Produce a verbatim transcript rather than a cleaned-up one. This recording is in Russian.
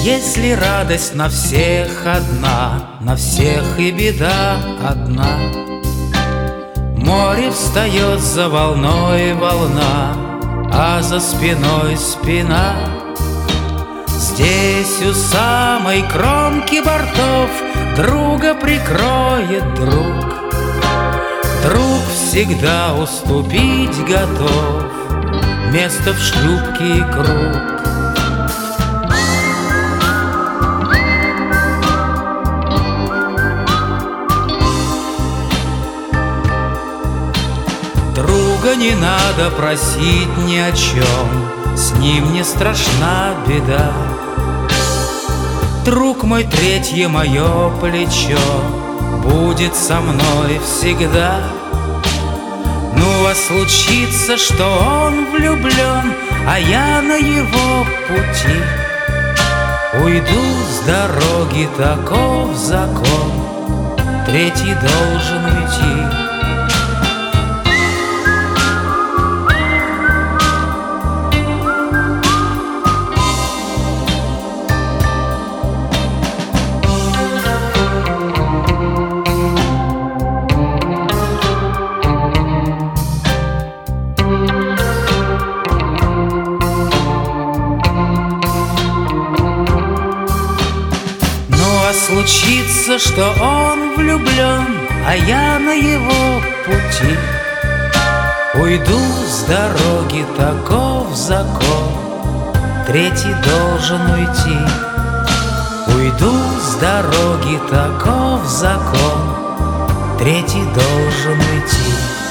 Если радость на всех одна, на всех и беда одна, море встает за волной волна, а за спиной спина. Здесь у самой кромки бортов друга прикроет друг. Друг всегда уступить готов место в шлюпке и круг. Друга не надо просить ни о чем, с ним не страшна беда. Друг мой, третье мое плечо, будет со мной всегда. Ну, а случится, что он влюблен, а я на его пути. Уйду с дороги, таков закон, третий должен уйти. Случится, что он влюблен, а я на его пути. Уйду с дороги, таков закон, третий должен уйти. Уйду с дороги, таков закон, третий должен уйти.